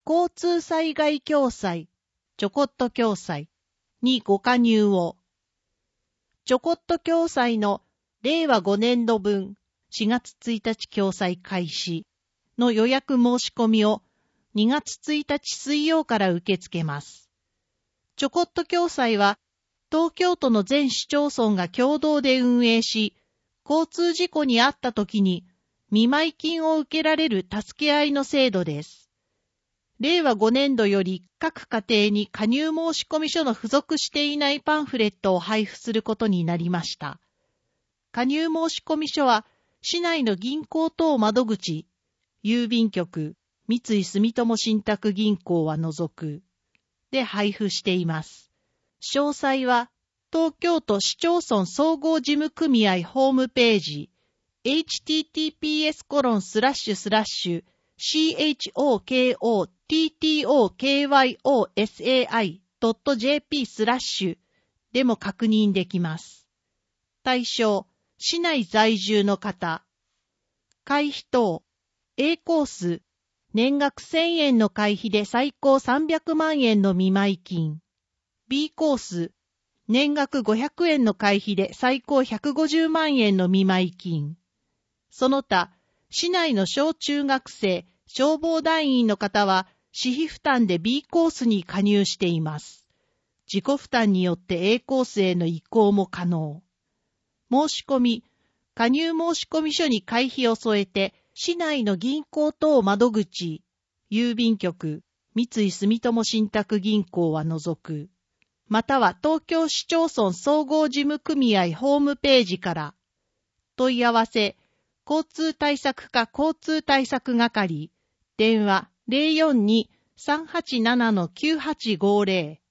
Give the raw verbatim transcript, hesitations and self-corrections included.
交通災害共済、ちょこっと共済にご加入を。ちょこっと共済のれいわごねんどぶんしがつついたち共済開始の予約申し込みをにがつついたち水曜から受け付けます。ちょこっと共済は東京都の全市町村が共同で運営し、交通事故に遭った時に見舞金を受けられる助け合いの制度です。れいわごねんどより各家庭に加入申込書の付属していないパンフレットを配布することになりました。加入申込書は市内の銀行等窓口、郵便局、三井住友信託銀行は除くで配布しています。詳細は東京都市町村総合事務組合ホームページ エイチティーティーピーエスコロンスラッシュスラッシュシーエイチオーケーオーティーティーオーケーワイオーエスエーアイドットジェーピー スラッシュでも確認できます。対象、市内在住の方。会費等、A コース、年額せんえんの会費で最高さんびゃくまんえんの見舞金。B コース、年額ごひゃくえんの会費で最高ひゃくごじゅうまんえんの見舞金。その他、市内の小中学生、消防団員の方は、私費負担で B コースに加入しています。自己負担によって A コースへの移行も可能。申し込み、加入申込書に会費を添えて、市内の銀行等窓口、郵便局、三井住友信託銀行は除く。または東京市町村総合事務組合ホームページから。問い合わせ、交通対策課交通対策係、電話 ゼロよんに さんはちなな きゅうはちごゼロ